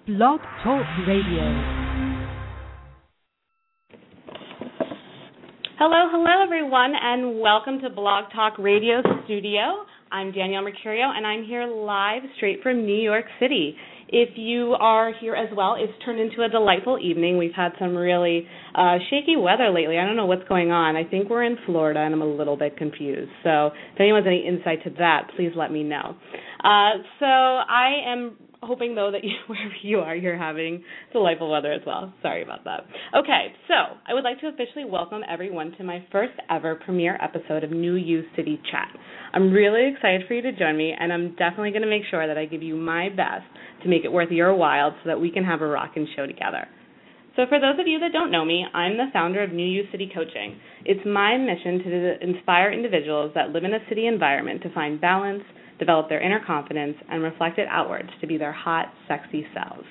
Blog Talk Radio. Hello everyone, and welcome to Blog Talk Radio Studio. I'm Danielle Mercurio, and I'm here live straight from New York City. If you are here as well, it's turned into a delightful evening. We've had some really shaky weather lately. I don't know what's going on. I think we're in Florida, and I'm a little bit confused. So if anyone has any insight to that, please let me know. So I am hoping, though, that wherever you are, you're having delightful weather as well. Sorry about that. Okay, so I would like to officially welcome everyone to my first ever premiere episode of New You City Chat. I'm really excited for you to join me, and I'm definitely going to make sure that I give you my best to make it worth your while so that we can have a rockin' show together. So for those of you that don't know me, I'm the founder of New You City Coaching. It's my mission to inspire individuals that live in a city environment to find balance, develop their inner confidence, and reflect it outwards to be their hot, sexy selves.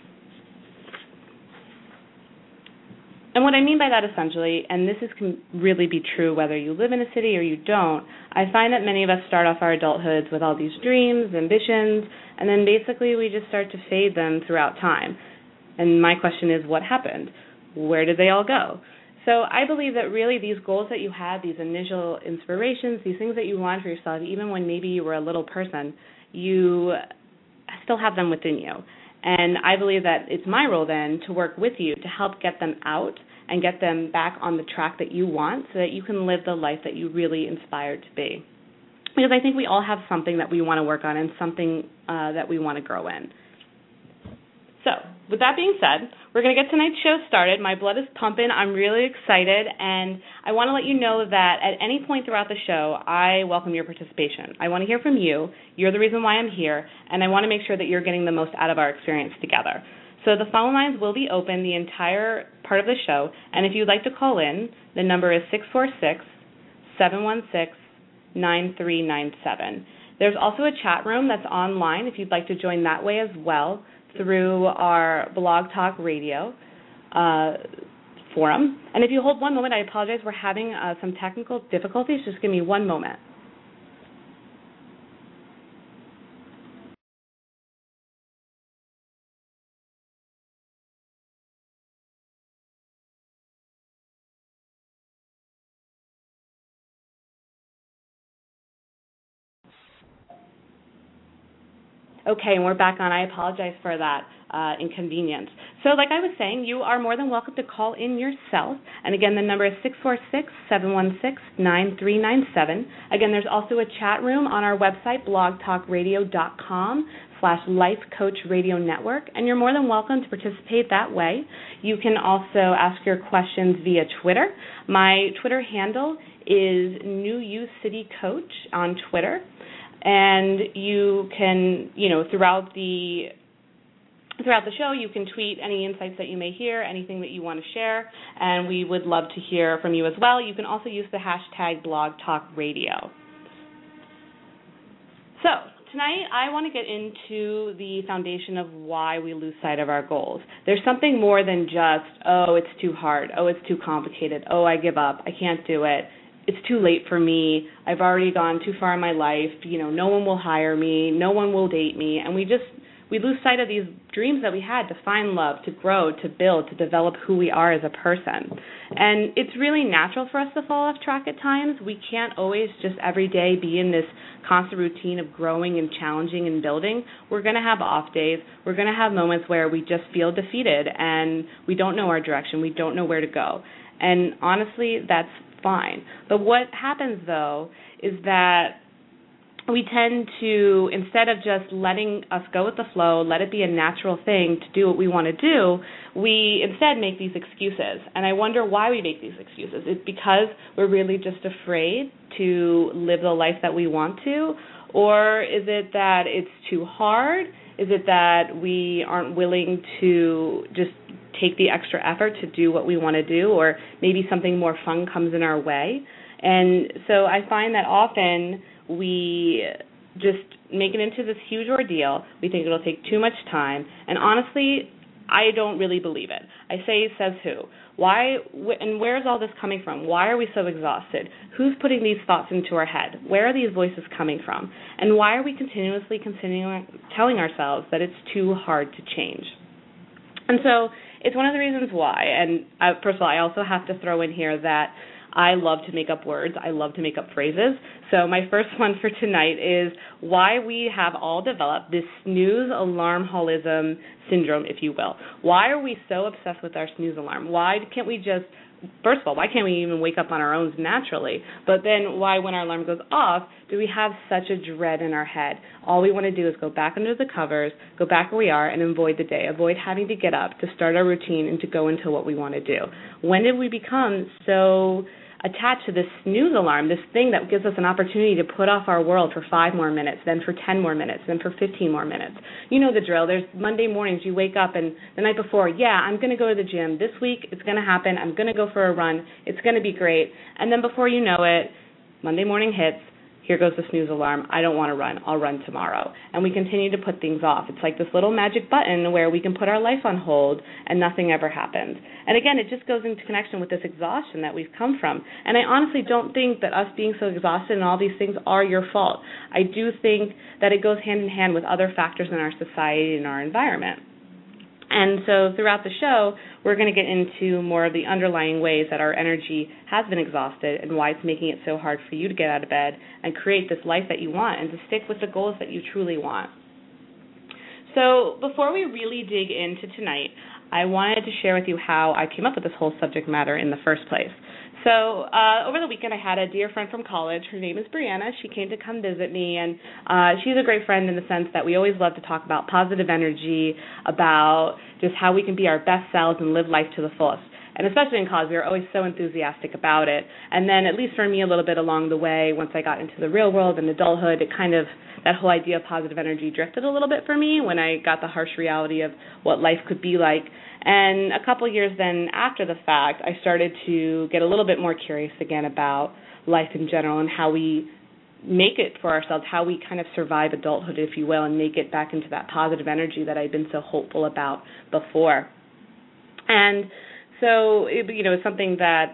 And what I mean by that essentially, and this can really be true whether you live in a city or you don't, I find that many of us start off our adulthoods with all these dreams, ambitions, and then basically we just start to fade them throughout time. And my question is, what happened? Where did they all go? So I believe that really these goals that you had, these initial inspirations, these things that you wanted for yourself, even when maybe you were a little person, you still have them within you. And I believe that it's my role then to work with you to help get them out and get them back on the track that you want so that you can live the life that you really inspired to be. Because I think we all have something that we want to work on and something that we want to grow in. So, with that being said, we're going to get tonight's show started. My blood is pumping. I'm really excited, and I want to let you know that at any point throughout the show, I welcome your participation. I want to hear from you. You're the reason why I'm here, and I want to make sure that you're getting the most out of our experience together. So the phone lines will be open the entire part of the show, and if you'd like to call in, the number is 646-716-9397. There's also a chat room that's online if you'd like to join that way as well, through our Blog Talk Radio forum. And if you hold one moment, I apologize, we're having some technical difficulties. Just give me one moment. Okay, and we're back on. I apologize for that inconvenience. So like I was saying, you are more than welcome to call in yourself. And again, the number is 646-716-9397. Again, there's also a chat room on our website, blogtalkradio.com/Life Coach Radio Network, and you're more than welcome to participate that way. You can also ask your questions via Twitter. My Twitter handle is New You City Coach on Twitter. And you can, throughout the show, you can tweet any insights that you may hear, anything that you want to share, and we would love to hear from you as well. You can also use the hashtag BlogTalkRadio. So tonight I want to get into the foundation of why we lose sight of our goals. There's something more than just, oh, it's too hard, oh, it's too complicated, oh, I give up, I can't do it. It's too late for me, I've already gone too far in my life, no one will hire me, no one will date me, and we lose sight of these dreams that we had to find love, to grow, to build, to develop who we are as a person. And it's really natural for us to fall off track at times. We can't always just every day be in this constant routine of growing and challenging and building. We're going to have off days. We're going to have moments where we just feel defeated and we don't know our direction. We don't know where to go. And honestly, that's fine. But what happens, though, is that we tend to, instead of just letting us go with the flow, let it be a natural thing to do what we want to do, we instead make these excuses. And I wonder why we make these excuses. It's because we're really just afraid to live the life that we want to? Or is it that it's too hard? Is it that we aren't willing to just take the extra effort to do what we want to do, or maybe something more fun comes in our way? And so I find that often we just make it into this huge ordeal. We think it'll take too much time, and honestly, I don't really believe it. I say, says who? Why, and where is all this coming from? Why are we so exhausted? Who's putting these thoughts into our head? Where are these voices coming from? And why are we continuously telling ourselves that it's too hard to change? And so it's one of the reasons why. And first of all, I also have to throw in here that I love to make up words. I love to make up phrases. So my first one for tonight is why we have all developed this snooze alarm holism syndrome, if you will. Why are we so obsessed with our snooze alarm? Why can't we just, first of all, why can't we even wake up on our own naturally? But then why, when our alarm goes off, do we have such a dread in our head? All we want to do is go back under the covers, go back where we are, and avoid the day, avoid having to get up to start our routine and to go into what we want to do. When did we become so attached to this snooze alarm, this thing that gives us an opportunity to put off our world for 5 more minutes, then for 10 more minutes, then for 15 more minutes? You know the drill. There's Monday mornings you wake up and the night before, I'm going to go to the gym. This week it's going to happen. I'm going to go for a run. It's going to be great. And then before you know it, Monday morning hits. Here goes the snooze alarm. I don't want to run. I'll run tomorrow. And we continue to put things off. It's like this little magic button where we can put our life on hold and nothing ever happens. And again, it just goes into connection with this exhaustion that we've come from. And I honestly don't think that us being so exhausted and all these things are your fault. I do think that it goes hand in hand with other factors in our society and our environment. And so throughout the show, we're going to get into more of the underlying ways that our energy has been exhausted and why it's making it so hard for you to get out of bed and create this life that you want and to stick with the goals that you truly want. So before we really dig into tonight, I wanted to share with you how I came up with this whole subject matter in the first place. So over the weekend, I had a dear friend from college. Her name is Brianna. She came to come visit me, and she's a great friend in the sense that we always love to talk about positive energy, about just how we can be our best selves and live life to the fullest. And especially in college, we were always so enthusiastic about it. And then, at least for me, a little bit along the way, once I got into the real world and adulthood, it kind of, that whole idea of positive energy drifted a little bit for me when I got the harsh reality of what life could be like. And a couple years then after the fact, I started to get a little bit more curious again about life in general and how we make it for ourselves, how we kind of survive adulthood, if you will, and make it back into that positive energy that I'd been so hopeful about before. And so, it's something that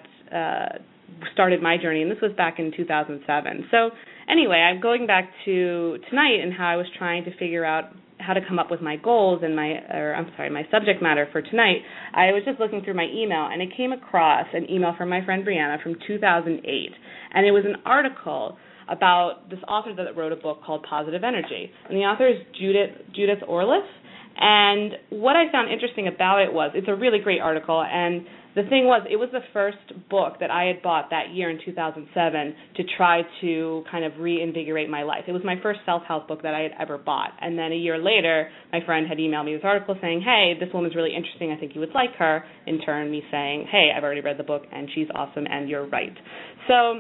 started my journey, and this was back in 2007. So anyway, I'm going back to tonight and how I was trying to figure out how to come up with my goals and my subject matter for tonight. I was just looking through my email, and I came across an email from my friend Brianna from 2008, and it was an article about this author that wrote a book called Positive Energy, and the author is Judith Orliff. And what I found interesting about it was it's a really great article, and the thing was, it was the first book that I had bought that year in 2007 to try to kind of reinvigorate my life. It was my first self-help book that I had ever bought. And then a year later, my friend had emailed me this article saying, hey, this woman's really interesting. I think you would like her. In turn, me saying, hey, I've already read the book, and she's awesome, and you're right. So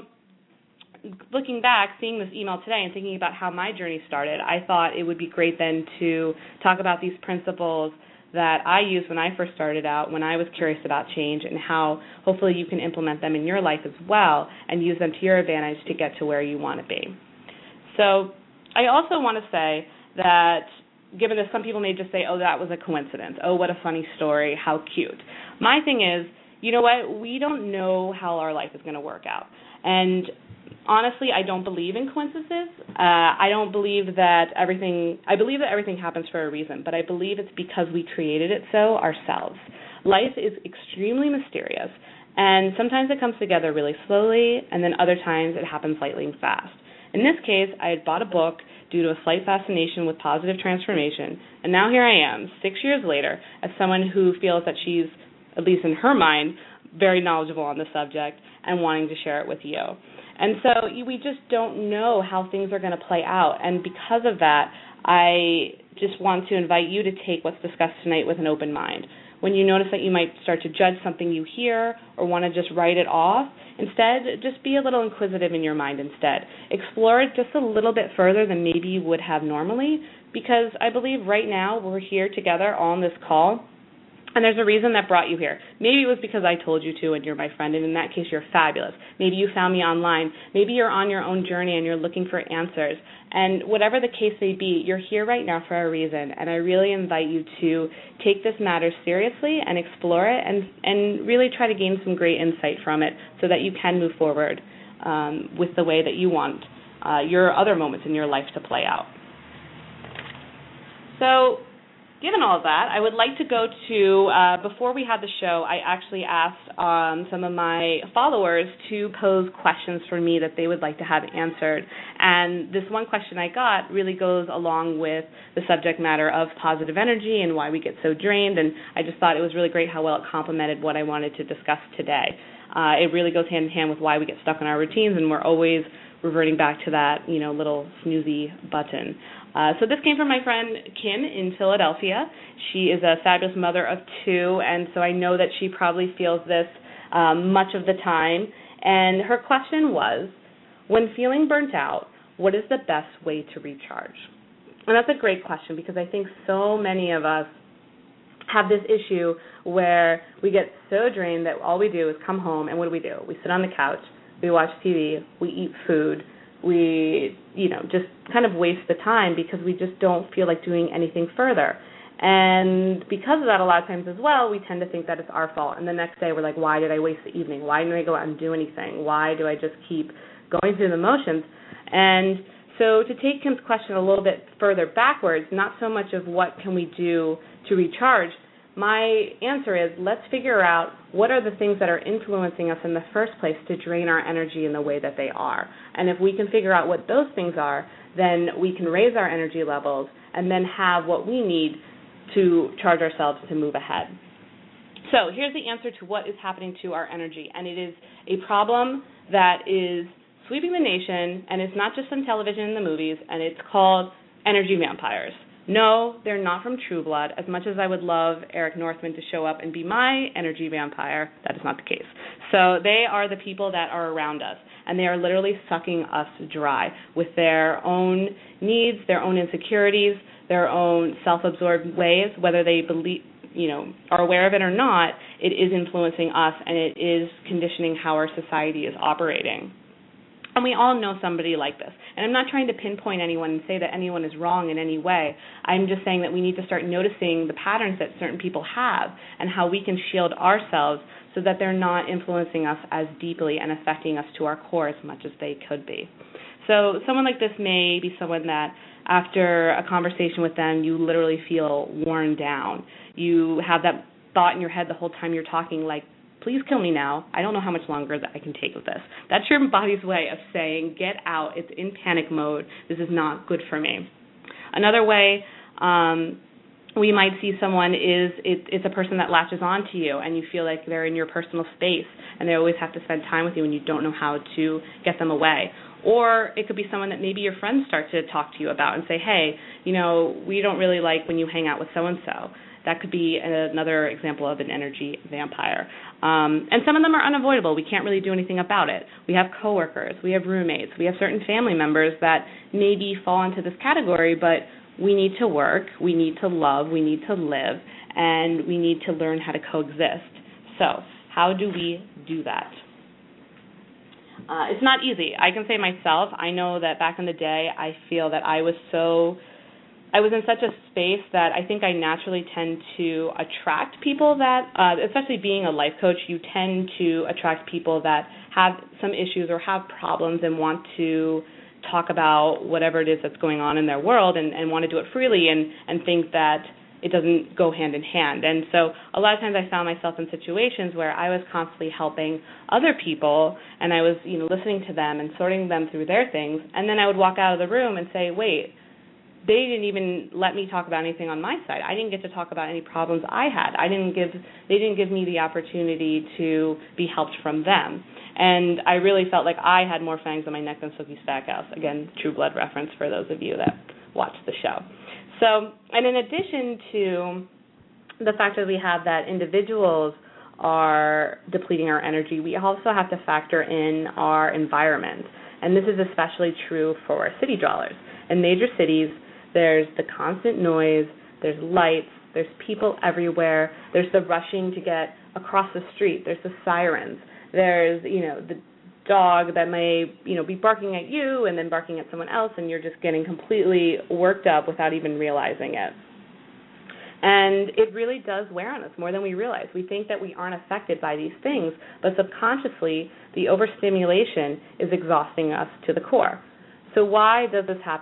looking back, seeing this email today and thinking about how my journey started, I thought it would be great then to talk about these principles that I used when I first started out, when I was curious about change, and how hopefully you can implement them in your life as well and use them to your advantage to get to where you want to be. So I also want to say that given that some people may just say, oh, that was a coincidence, oh, what a funny story, how cute. My thing is, you know what, we don't know how our life is going to work out. And honestly, I don't believe in coincidences. I believe that everything happens for a reason, but I believe it's because we created it so ourselves. Life is extremely mysterious, and sometimes it comes together really slowly, and then other times it happens lightning fast. In this case, I had bought a book due to a slight fascination with positive transformation, and now here I am, 6 years later, as someone who feels that she's, at least in her mind, very knowledgeable on the subject and wanting to share it with you. And so we just don't know how things are going to play out. And because of that, I just want to invite you to take what's discussed tonight with an open mind. When you notice that you might start to judge something you hear or want to just write it off, instead, just be a little inquisitive in your mind instead. Explore it just a little bit further than maybe you would have normally, because I believe right now we're here together on this call, and there's a reason that brought you here. Maybe it was because I told you to and you're my friend, and in that case, you're fabulous. Maybe you found me online. Maybe you're on your own journey and you're looking for answers. And whatever the case may be, you're here right now for a reason, and I really invite you to take this matter seriously and explore it and really try to gain some great insight from it so that you can move forward with the way that you want your other moments in your life to play out. So given all of that, I would like to go to, before we had the show, I actually asked some of my followers to pose questions for me that they would like to have answered. And this one question I got really goes along with the subject matter of positive energy and why we get so drained, and I just thought it was really great how well it complemented what I wanted to discuss today. It really goes hand in hand with why we get stuck in our routines, and we're always reverting back to that, little snoozy button. So this came from my friend Kim in Philadelphia. She is a fabulous mother of 2, and so I know that she probably feels this much of the time. And her question was, when feeling burnt out, what is the best way to recharge? And that's a great question, because I think so many of us have this issue where we get so drained that all we do is come home, and what do? We sit on the couch, we watch TV, we eat food, we, just kind of waste the time because we just don't feel like doing anything further. And because of that, a lot of times as well, we tend to think that it's our fault. And the next day we're like, why did I waste the evening? Why didn't I go out and do anything? Why do I just keep going through the motions? And so to take Kim's question a little bit further backwards, not so much of what can we do to recharge, my answer is let's figure out what are the things that are influencing us in the first place to drain our energy in the way that they are. And if we can figure out what those things are, then we can raise our energy levels and then have what we need to charge ourselves to move ahead. So here's the answer to what is happening to our energy, and it is a problem that is sweeping the nation, and it's not just on television and the movies, and it's called energy vampires. No, they're not from True Blood. As much as I would love Eric Northman to show up and be my energy vampire, that is not the case. So they are the people that are around us, and they are literally sucking us dry with their own needs, their own insecurities, their own self-absorbed ways, whether they believe, are aware of it or not. It is influencing us, and it is conditioning how our society is operating. And we all know somebody like this. And I'm not trying to pinpoint anyone and say that anyone is wrong in any way. I'm just saying that we need to start noticing the patterns that certain people have and how we can shield ourselves so that they're not influencing us as deeply and affecting us to our core as much as they could be. So someone like this may be someone that after a conversation with them, you literally feel worn down. You have that thought in your head the whole time you're talking, like, please kill me now. I don't know how much longer that I can take of this. That's your body's way of saying, get out. It's in panic mode. This is not good for me. Another way we might see someone is it's a person that latches on to you, and you feel like they're in your personal space, and they always have to spend time with you, and you don't know how to get them away. Or it could be someone that maybe your friends start to talk to you about and say, hey, we don't really like when you hang out with so-and-so. That could be another example of an energy vampire. And some of them are unavoidable. We can't really do anything about it. We have coworkers, we have roommates, we have certain family members that maybe fall into this category, but we need to work, we need to love, we need to live, and we need to learn how to coexist. So how do we do that? It's not easy. I can say myself, I know that back in the day, I feel that I was in such a space that I think I naturally tend to attract people that, especially being a life coach, you tend to attract people that have some issues or have problems and want to talk about whatever it is that's going on in their world and want to do it freely and think that it doesn't go hand in hand. And so a lot of times I found myself in situations where I was constantly helping other people, and I was, listening to them and sorting them through their things, and then I would walk out of the room and say, wait, they didn't even let me talk about anything on my side. I didn't get to talk about any problems I had. They didn't give me the opportunity to be helped from them. And I really felt like I had more fangs on my neck than Sookie Stackhouse. Again, True Blood reference for those of you that watch the show. So, and in addition to the fact that we have that individuals are depleting our energy, we also have to factor in our environment. And this is especially true for city dwellers. In major cities, there's the constant noise, there's lights, there's people everywhere, there's the rushing to get across the street, there's the sirens, there's, the dog that may, be barking at you and then barking at someone else, and you're just getting completely worked up without even realizing it. And it really does wear on us more than we realize. We think that we aren't affected by these things, but subconsciously, the overstimulation is exhausting us to the core. So why does this happen?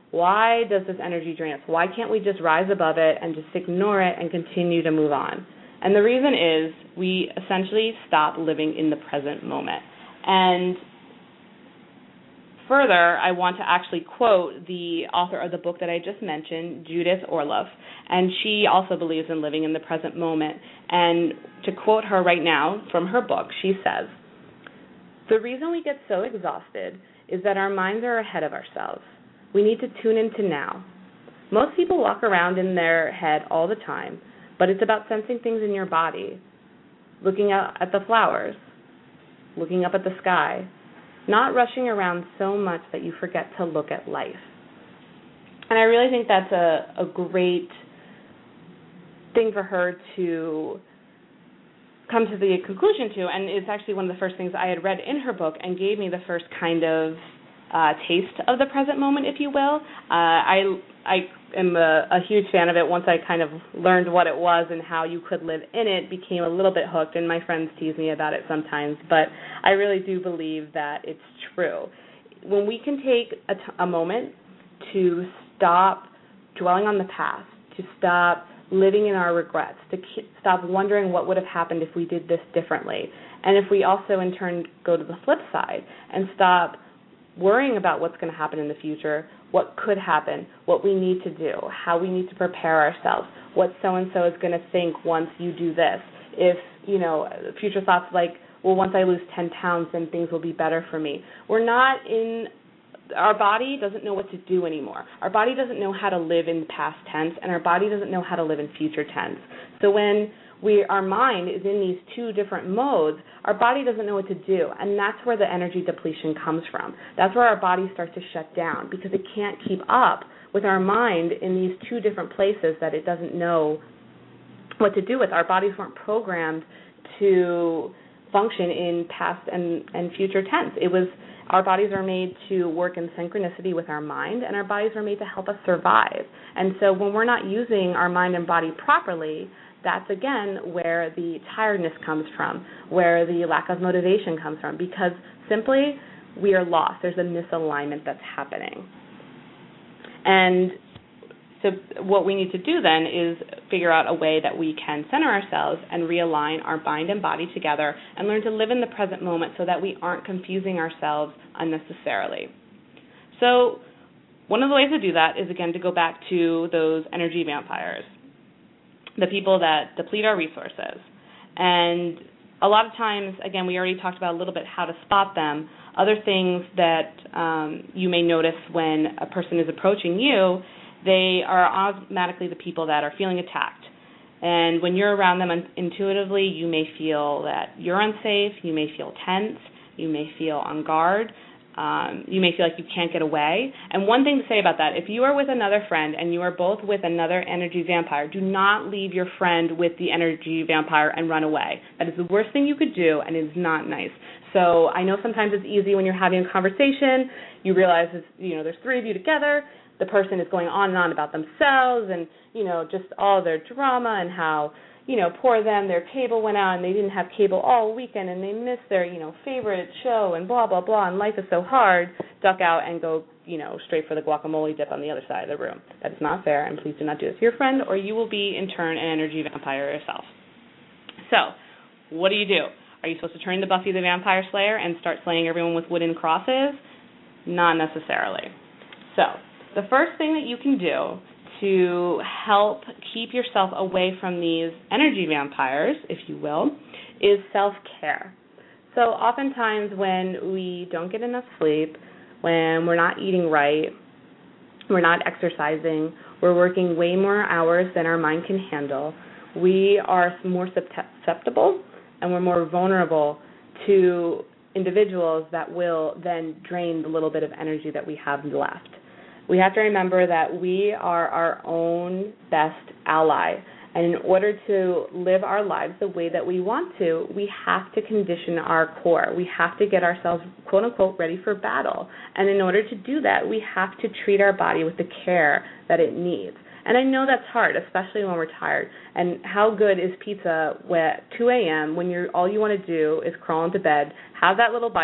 Why does this energy drain us? Why can't we just rise above it and just ignore it and continue to move on? And the reason is we essentially stop living in the present moment. And further, I want to actually quote the author of the book that I just mentioned, Judith Orloff, and she also believes in living in the present moment. And to quote her right now from her book, she says, "The reason we get so exhausted is that our minds are ahead of ourselves. We need to tune into now. Most people walk around in their head all the time, but it's about sensing things in your body, looking out at the flowers, looking up at the sky, not rushing around so much that you forget to look at life." And I really think that's a great thing for her to come to the conclusion to, and it's actually one of the first things I had read in her book and gave me the first kind of taste of the present moment, if you will. I am a huge fan of it. Once I kind of learned what it was and how you could live in it, became a little bit hooked, and my friends tease me about it sometimes, but I really do believe that it's true. When we can take a moment to stop dwelling on the past, to stop living in our regrets, to stop wondering what would have happened if we did this differently, and if we also in turn go to the flip side and stop worrying about what's going to happen in the future, what could happen, what we need to do, how we need to prepare ourselves, what so-and-so is going to think once you do this. If, future thoughts like, well, once I lose 10 pounds, then things will be better for me. Our body doesn't know what to do anymore. Our body doesn't know how to live in past tense, and our body doesn't know how to live in future tense. So when our mind is in these two different modes, our body doesn't know what to do, and that's where the energy depletion comes from. That's where our body starts to shut down because it can't keep up with our mind in these two different places that it doesn't know what to do with. Our bodies weren't programmed to function in past and future tense. Our bodies are made to work in synchronicity with our mind, and our bodies are made to help us survive. And so when we're not using our mind and body properly, that's, again, where the tiredness comes from, where the lack of motivation comes from, because simply we are lost. There's a misalignment that's happening. And so what we need to do then is figure out a way that we can center ourselves and realign our mind and body together and learn to live in the present moment so that we aren't confusing ourselves unnecessarily. So one of the ways to do that is, again, to go back to those energy vampires, the people that deplete our resources. And a lot of times, again, we already talked about a little bit how to spot them. Other things that you may notice when a person is approaching you, they are automatically the people that are feeling attacked. And when you're around them intuitively, you may feel that you're unsafe, you may feel tense, you may feel on guard, you may feel like you can't get away. And one thing to say about that, if you are with another friend and you are both with another energy vampire, do not leave your friend with the energy vampire and run away. That is the worst thing you could do, and it is not nice. So I know sometimes it's easy when you're having a conversation, you realize there's three of you together, the person is going on and on about themselves and, just all their drama and how, poor them, their cable went out and they didn't have cable all weekend and they missed their, favorite show and blah, blah, blah, and life is so hard, duck out and go, straight for the guacamole dip on the other side of the room. That is not fair, and please do not do this to your friend, or you will be, in turn, an energy vampire yourself. So, what do? Are you supposed to turn to Buffy the Vampire Slayer and start slaying everyone with wooden crosses? Not necessarily. So, the first thing that you can do to help keep yourself away from these energy vampires, if you will, is self-care. So oftentimes when we don't get enough sleep, when we're not eating right, we're not exercising, we're working way more hours than our mind can handle, we are more susceptible and we're more vulnerable to individuals that will then drain the little bit of energy that we have left. We have to remember that we are our own best ally, and in order to live our lives the way that we want to, we have to condition our core. We have to get ourselves, quote-unquote, ready for battle. And in order to do that, we have to treat our body with the care that it needs. And I know that's hard, especially when we're tired. And how good is pizza at 2 a.m. when all you want to do is crawl into bed, have that little bite,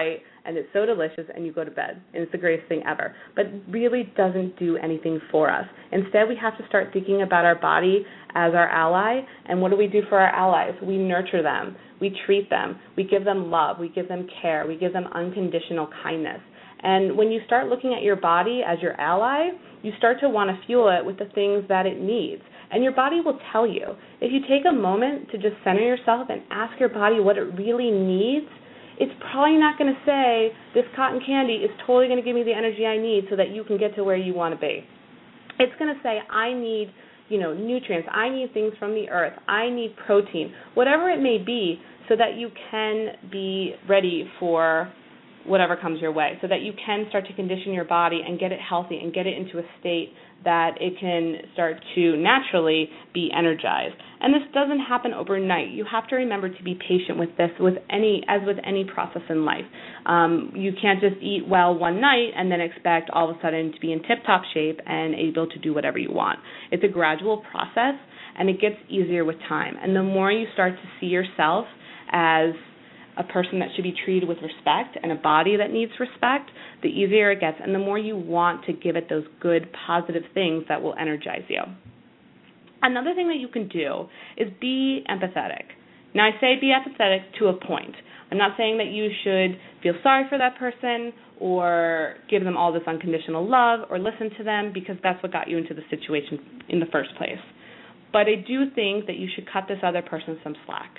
and it's so delicious, and you go to bed, and it's the greatest thing ever. But really doesn't do anything for us. Instead, we have to start thinking about our body as our ally, and what do we do for our allies? We nurture them. We treat them. We give them love. We give them care. We give them unconditional kindness. And when you start looking at your body as your ally, you start to want to fuel it with the things that it needs. And your body will tell you. If you take a moment to just center yourself and ask your body what it really needs, it's probably not going to say, this cotton candy is totally going to give me the energy I need so that you can get to where you want to be. It's going to say, I need, nutrients. I need things from the earth. I need protein. Whatever it may be, so that you can be ready for whatever comes your way, so that you can start to condition your body and get it healthy and get it into a state that it can start to naturally be energized. And this doesn't happen overnight. You have to remember to be patient with this, as with any process in life. You can't just eat well one night and then expect all of a sudden to be in tip-top shape and able to do whatever you want. It's a gradual process, and it gets easier with time. And the more you start to see yourself as a person that should be treated with respect and a body that needs respect, the easier it gets, and the more you want to give it those good, positive things that will energize you. Another thing that you can do is be empathetic. Now, I say be empathetic to a point. I'm not saying that you should feel sorry for that person or give them all this unconditional love or listen to them, because that's what got you into the situation in the first place. But I do think that you should cut this other person some slack.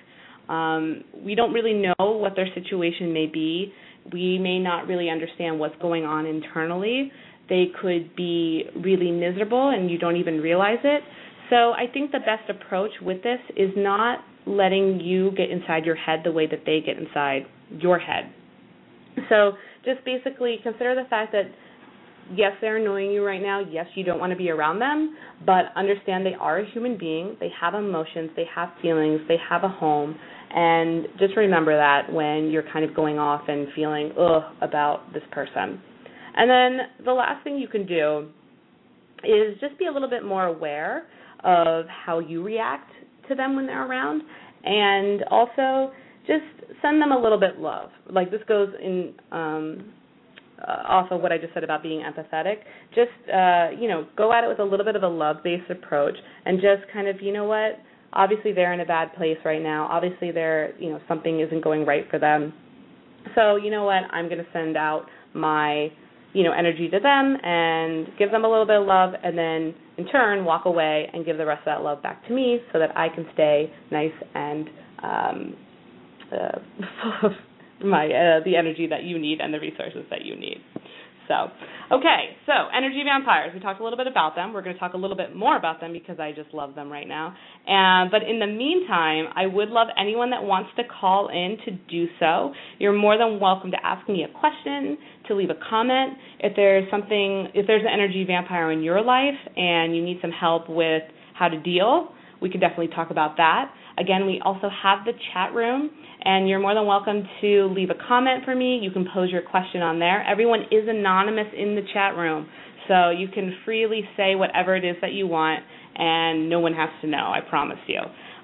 We don't really know what their situation may be. We may not really understand what's going on internally. They could be really miserable and you don't even realize it. So I think the best approach with this is not letting you get inside your head the way that they get inside your head. So just basically consider the fact that, yes, they're annoying you right now. Yes, you don't want to be around them, but understand they are a human being. They have emotions. They have feelings. They have a home. And just remember that when you're kind of going off and feeling, about this person. And then the last thing you can do is just be a little bit more aware of how you react to them when they're around, and also just send them a little bit love. Like, this goes in off of what I just said about being empathetic. Just, go at it with a little bit of a love-based approach, and just kind of, obviously they're in a bad place right now. Obviously something isn't going right for them. So, you know what, I'm going to send out my, energy to them and give them a little bit of love, and then in turn walk away and give the rest of that love back to me so that I can stay nice and full of the energy that you need and the resources that you need. So energy vampires. We talked a little bit about them. We're going to talk a little bit more about them because I just love them right now. But in the meantime, I would love anyone that wants to call in to do so. You're more than welcome to ask me a question, to leave a comment. If there's an energy vampire in your life and you need some help with how to deal, we could definitely talk about that. Again, we also have the chat room, and you're more than welcome to leave a comment for me. You can pose your question on there. Everyone is anonymous in the chat room, so you can freely say whatever it is that you want, and no one has to know, I promise you.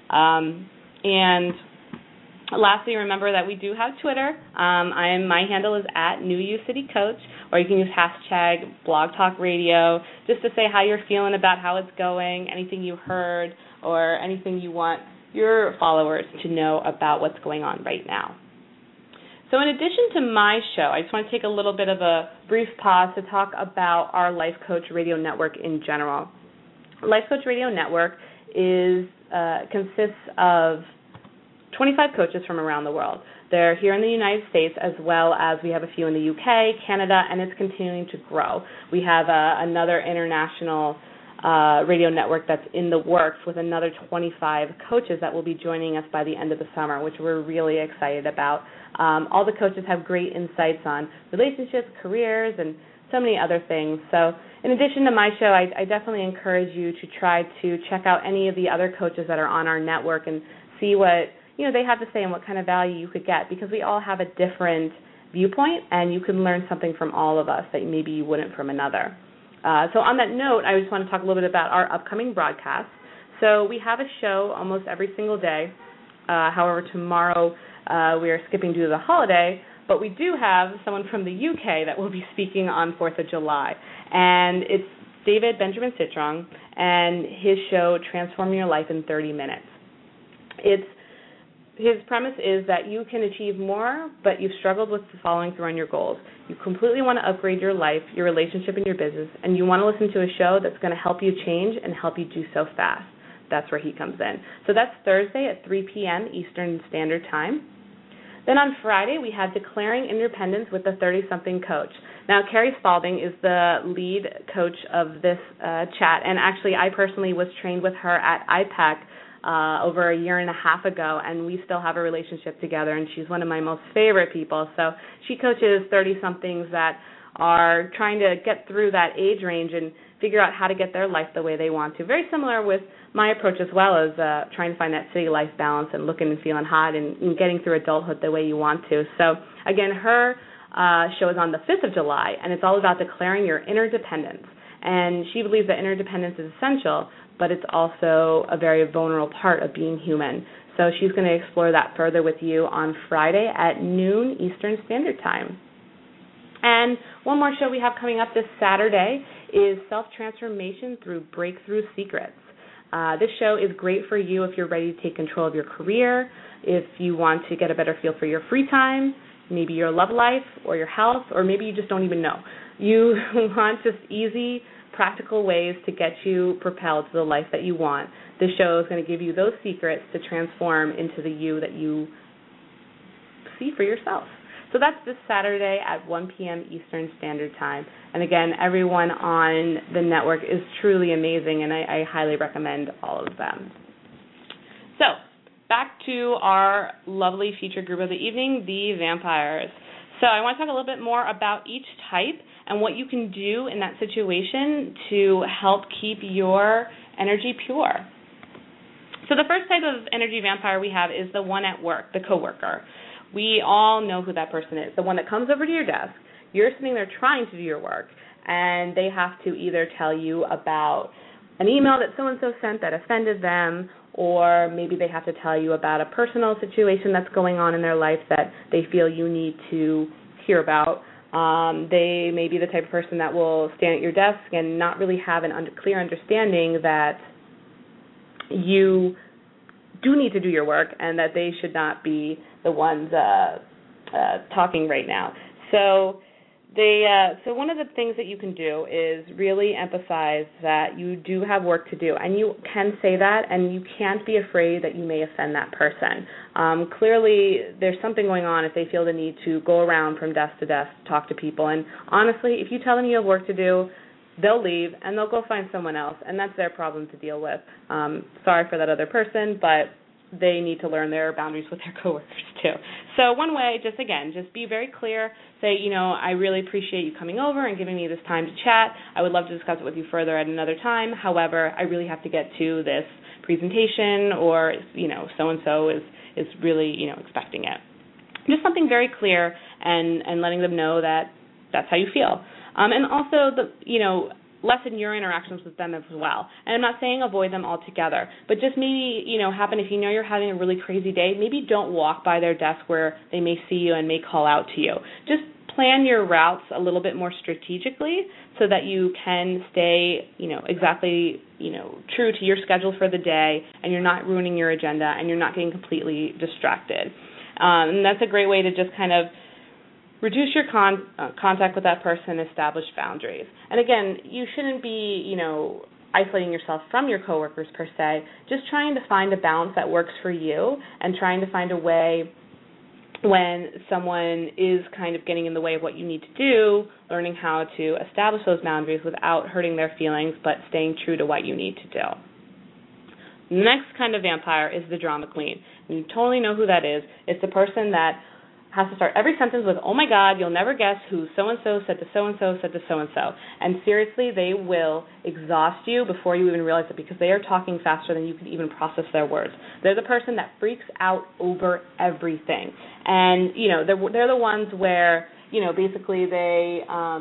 And lastly, remember that we do have Twitter. My handle is @NewYouCityCoach, or you can use hashtag #BlogTalkRadio just to say how you're feeling about how it's going, anything you heard, or anything you want your followers to know about what's going on right now. So in addition to my show, I just want to take a little bit of a brief pause to talk about our Life Coach Radio Network in general. Life Coach Radio Network consists of 25 coaches from around the world. They're here in the United States, as well as we have a few in the UK, Canada, and it's continuing to grow. We have another international radio network that's in the works with another 25 coaches that will be joining us by the end of the summer, which we're really excited about. All the coaches have great insights on relationships, careers, and so many other things. So in addition to my show, I definitely encourage you to try to check out any of the other coaches that are on our network and see what they have to say and what kind of value you could get, because we all have a different viewpoint, and you can learn something from all of us that maybe you wouldn't from another. So on that note, I just want to talk a little bit about our upcoming broadcasts. So we have a show almost every single day. However, tomorrow we are skipping due to the holiday, But we do have someone from the UK that will be speaking on 4th of July, and it's David Benjamin Sitrong and his show, Transform Your Life in 30 Minutes. His premise is that you can achieve more, but you've struggled with following through on your goals. You completely want to upgrade your life, your relationship, and your business, and you want to listen to a show that's going to help you change and help you do so fast. That's where he comes in. So that's Thursday at 3 p.m. Eastern Standard Time. Then on Friday, we have Declaring Independence with the 30-something coach. Now, Carrie Spalding is the lead coach of this chat, and actually I personally was trained with her at IPEC over a year and a half ago, and we still have a relationship together, and she's one of my most favorite people. So she coaches 30-somethings that are trying to get through that age range and figure out how to get their life the way they want to. Very similar with my approach as well as trying to find that city life balance and looking and feeling hot and getting through adulthood the way you want to. So, again, her show is on the 5th of July, and it's all about declaring your inner dependence. And she believes that inner dependence is essential, but it's also a very vulnerable part of being human. So she's going to explore that further with you on Friday at noon Eastern Standard Time. And one more show we have coming up this Saturday is Self-Transformation Through Breakthrough Secrets. This show is great for you if you're ready to take control of your career, if you want to get a better feel for your free time, maybe your love life or your health, or maybe you just don't even know. You want just easy, practical ways to get you propelled to the life that you want. This show is going to give you those secrets to transform into the you that you see for yourself. So that's this Saturday at 1 p.m. Eastern Standard Time. And again, everyone on the network is truly amazing, and I highly recommend all of them. So back to our lovely featured group of the evening, the vampires. So I want to talk a little bit more about each type and what you can do in that situation to help keep your energy pure. So the first type of energy vampire we have is the one at work, the coworker. We all know who that person is, the one that comes over to your desk. You're sitting there trying to do your work, and they have to either tell you about an email that so-and-so sent that offended them, or maybe they have to tell you about a personal situation that's going on in their life that they feel you need to hear about. They may be the type of person that will stand at your desk and not really have a clear understanding that you do need to do your work and that they should not be the ones talking right now. So one of the things that you can do is really emphasize that you do have work to do, and you can say that, and you can't be afraid that you may offend that person. Clearly, there's something going on if they feel the need to go around from desk to desk to talk to people, and honestly, if you tell them you have work to do, they'll leave, and they'll go find someone else, and that's their problem to deal with. Sorry for that other person, but they need to learn their boundaries with their coworkers too. So one way, just be very clear. Say, I really appreciate you coming over and giving me this time to chat. I would love to discuss it with you further at another time. However, I really have to get to this presentation, or so-and-so is really expecting it. Just something very clear and letting them know that that's how you feel. And also lessen your interactions with them as well. And I'm not saying avoid them altogether, but just maybe, happen if you're having a really crazy day, maybe don't walk by their desk where they may see you and may call out to you. Just plan your routes a little bit more strategically so that you can stay, exactly, true to your schedule for the day, and you're not ruining your agenda and you're not getting completely distracted. And that's a great way to just kind of reduce your contact with that person, establish boundaries. And again, you shouldn't be, isolating yourself from your coworkers per se, just trying to find a balance that works for you and trying to find a way when someone is kind of getting in the way of what you need to do, learning how to establish those boundaries without hurting their feelings, but staying true to what you need to do. The next kind of vampire is the drama queen. And you totally know who that is. It's the person that has to start every sentence with, oh my God, you'll never guess who so-and-so said to so-and-so said to so-and-so. And seriously, they will exhaust you before you even realize it, because they are talking faster than you can even process their words. They're the person that freaks out over everything. And, they're the ones where, basically they,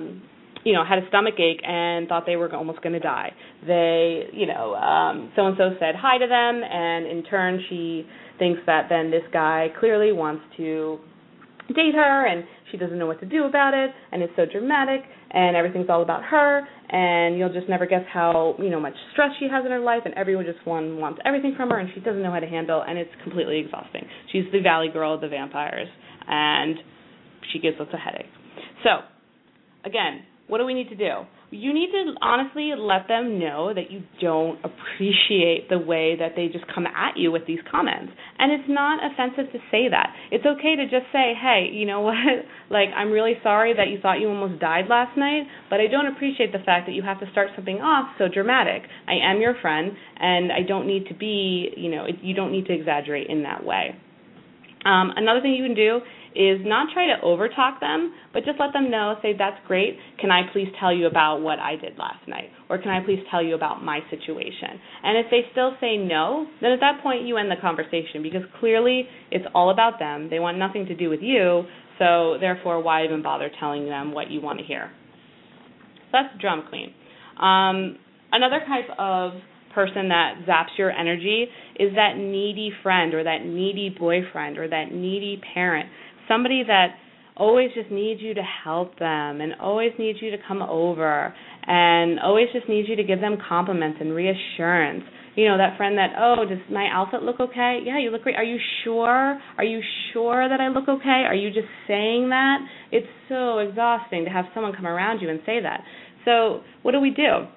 had a stomach ache and thought they were almost going to die. They, so-and-so said hi to them, and in turn she thinks that then this guy clearly wants to date her, and she doesn't know what to do about it, and it's so dramatic, and everything's all about her, and you'll just never guess how much stress she has in her life, and everyone just wants everything from her, and she doesn't know how to handle, and it's completely exhausting. She's the valley girl of the vampires, and she gives us a headache. So, again, what do we need to do? You need to honestly let them know that you don't appreciate the way that they just come at you with these comments. And it's not offensive to say that. It's okay to just say, hey, you know what? I'm really sorry that you thought you almost died last night, but I don't appreciate the fact that you have to start something off so dramatic. I am your friend, and I don't need to be, you don't need to exaggerate in that way. Another thing you can do is not try to overtalk them, but just let them know, say, that's great, can I please tell you about what I did last night? Or can I please tell you about my situation? And if they still say no, then at that point you end the conversation, because clearly it's all about them. They want nothing to do with you, so therefore why even bother telling them what you want to hear? So that's drama queen. Another type of person that zaps your energy is that needy friend or that needy boyfriend or that needy parent. Somebody that always just needs you to help them and always needs you to come over and always just needs you to give them compliments and reassurance. That friend that, does my outfit look okay? Yeah, you look great. Are you sure? Are you sure that I look okay? Are you just saying that? It's so exhausting to have someone come around you and say that. So what do?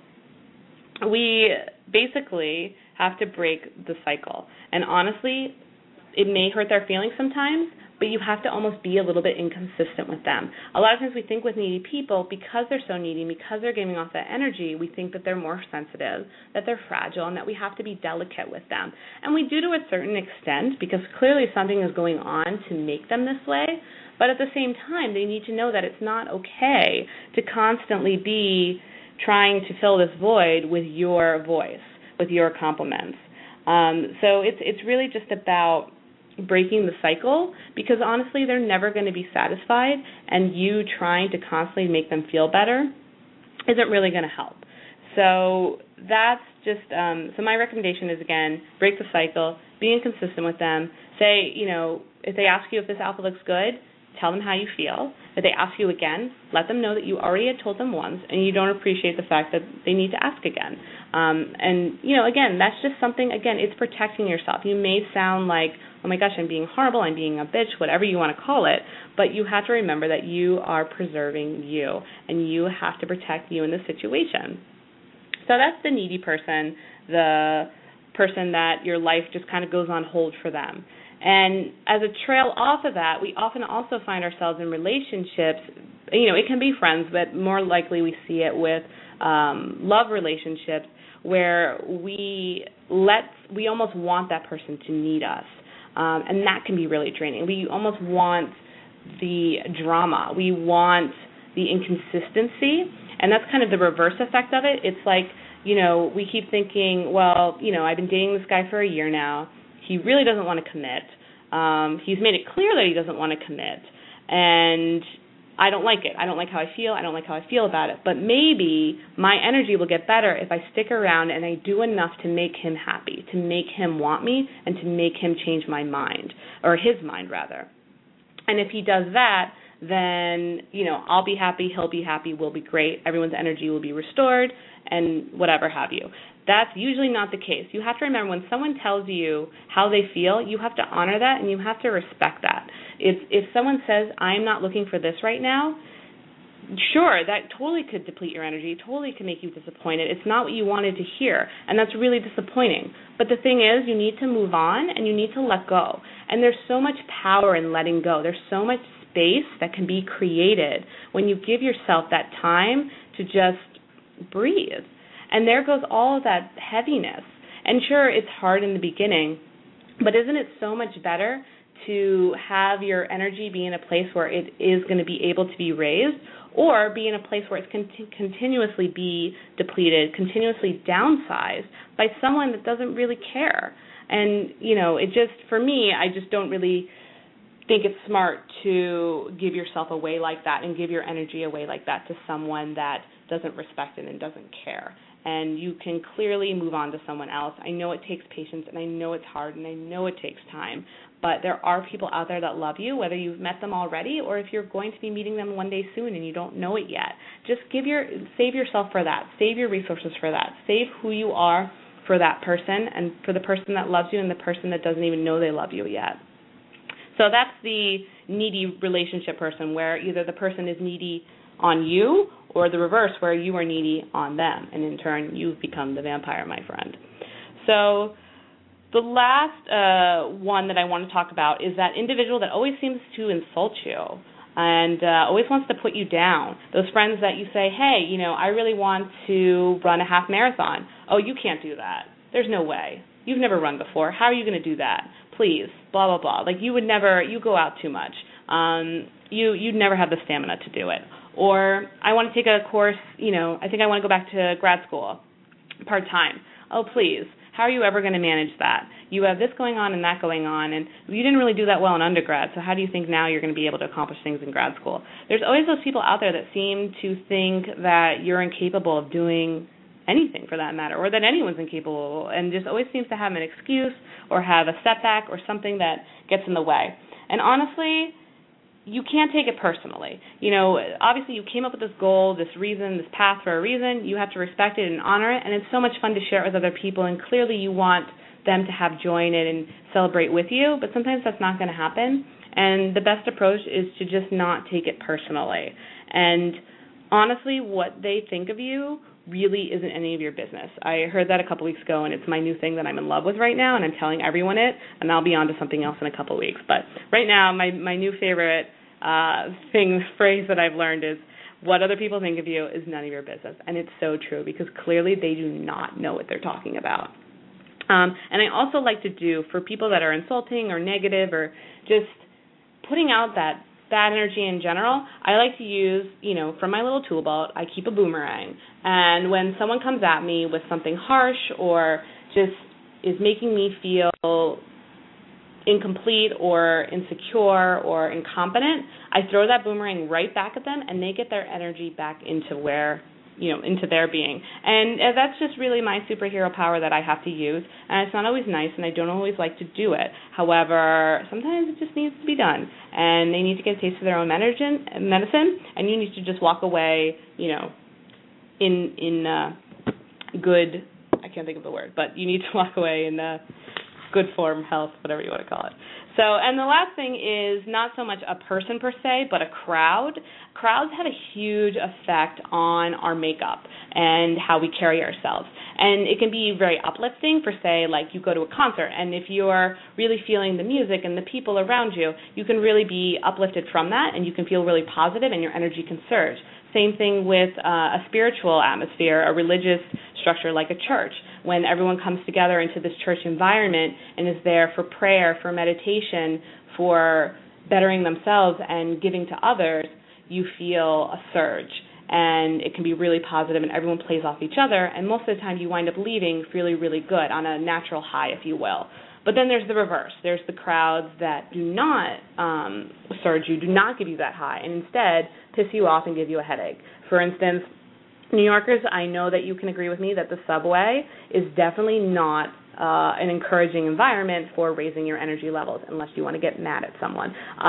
We basically have to break the cycle. And honestly, it may hurt their feelings sometimes, but you have to almost be a little bit inconsistent with them. A lot of times we think with needy people, because they're so needy, because they're giving off that energy, we think that they're more sensitive, that they're fragile, and that we have to be delicate with them. And we do to a certain extent, because clearly something is going on to make them this way, but at the same time, they need to know that it's not okay to constantly be trying to fill this void with your voice, with your compliments. So it's really just about breaking the cycle, because honestly they're never going to be satisfied, and you trying to constantly make them feel better isn't really going to help. So that's just so my recommendation is, again, break the cycle, be inconsistent with them. Say, if they ask you if this outfit looks good, tell them how you feel. If they ask you again, let them know that you already had told them once and you don't appreciate the fact that they need to ask again. And again, that's just something, again, it's protecting yourself. You may sound like, oh my gosh, I'm being horrible, I'm being a bitch, whatever you want to call it, but you have to remember that you are preserving you, and you have to protect you in this situation. So that's the needy person, the person that your life just kind of goes on hold for them. And as a trail off of that, we often also find ourselves in relationships, it can be friends, but more likely we see it with love relationships, where we almost want that person to need us. And that can be really draining. We almost want the drama. We want the inconsistency, and that's kind of the reverse effect of it. It's like, we keep thinking, well, I've been dating this guy for a year now. He really doesn't want to commit. He's made it clear that he doesn't want to commit, and I don't like it. I don't like how I feel. I don't like how I feel about it. But maybe my energy will get better if I stick around and I do enough to make him happy, to make him want me, and to make him change my mind, or his mind, rather. And if he does that, then, I'll be happy, he'll be happy, we'll be great, everyone's energy will be restored, and whatever have you. That's usually not the case. You have to remember, when someone tells you how they feel, you have to honor that, and you have to respect that. If someone says, I'm not looking for this right now, sure, that totally could deplete your energy, totally could make you disappointed. It's not what you wanted to hear, and that's really disappointing. But the thing is, you need to move on, and you need to let go. And there's so much power in letting go. There's so much space that can be created when you give yourself that time to just breathe. And there goes all of that heaviness. And sure, it's hard in the beginning, but isn't it so much better to have your energy be in a place where it is going to be able to be raised, or be in a place where it's continuously be depleted, continuously downsized by someone that doesn't really care? And, it just, for me, I just don't really think it's smart to give yourself away like that and give your energy away like that to someone that doesn't respect it and doesn't care. and you can clearly move on to someone else. I know it takes patience, and I know it's hard, and I know it takes time, but there are people out there that love you, whether you've met them already or if you're going to be meeting them one day soon and you don't know it yet. Just save yourself for that. Save your resources for that. Save who you are for that person and for the person that loves you and the person that doesn't even know they love you yet. So that's the needy relationship person, where either the person is needy on you or the reverse, where you are needy on them, and in turn you've become the vampire, my friend. So the last one that I want to talk about is that individual that always seems to insult you and always wants to put you down. Those friends that you say, hey, I really want to run a half marathon. Oh, you can't do that. There's no way. You've never run before. How are you going to do that? Please, blah, blah, blah. Like, you go out too much. You'd never have the stamina to do it. Or I want to take a course, I think I want to go back to grad school part-time. Oh, please, how are you ever going to manage that? You have this going on and that going on, and you didn't really do that well in undergrad, so how do you think now you're going to be able to accomplish things in grad school? There's always those people out there that seem to think that you're incapable of doing anything for that matter, or that anyone's incapable, and just always seems to have an excuse or have a setback or something that gets in the way. And honestly, you can't take it personally. Obviously you came up with this goal, this reason, this path for a reason. You have to respect it and honor it, and it's so much fun to share it with other people, and clearly you want them to have joy in it and celebrate with you, but sometimes that's not going to happen, and the best approach is to just not take it personally. And honestly, what they think of you really isn't any of your business. I heard that a couple weeks ago, and it's my new thing that I'm in love with right now, and I'm telling everyone it, and I'll be on to something else in a couple weeks. But right now, my new favorite phrase that I've learned is, what other people think of you is none of your business. And it's so true, because clearly they do not know what they're talking about. And I also like to do, for people that are insulting or negative or just putting out that bad energy in general, I like to use, from my little tool belt, I keep a boomerang. And when someone comes at me with something harsh or just is making me feel incomplete or insecure or incompetent, I throw that boomerang right back at them, and they get their energy back into into their being. And that's just really my superhero power that I have to use, and it's not always nice, and I don't always like to do it. However, sometimes it just needs to be done, and they need to get a taste of their own medicine, and you need to just walk away, in good, I can't think of the word, but you need to walk away in good form, health, whatever you want to call it. So, and the last thing is not so much a person per se, but a crowd. Crowds have a huge effect on our makeup and how we carry ourselves. And it can be very uplifting for, say, like you go to a concert, and if you're really feeling the music and the people around you, you can really be uplifted from that, and you can feel really positive, and your energy can surge. Same thing with a spiritual atmosphere, a religious structure like a church. When everyone comes together into this church environment and is there for prayer, for meditation, for bettering themselves and giving to others, you feel a surge. And it can be really positive, and everyone plays off each other, and most of the time you wind up leaving feeling really good, on a natural high, if you will. But then there's the reverse. There's the crowds that do not surge you, do not give you that high, and instead piss you off and give you a headache. For instance, New Yorkers, I know that you can agree with me that the subway is definitely not an encouraging environment for raising your energy levels, unless you want to get mad at someone.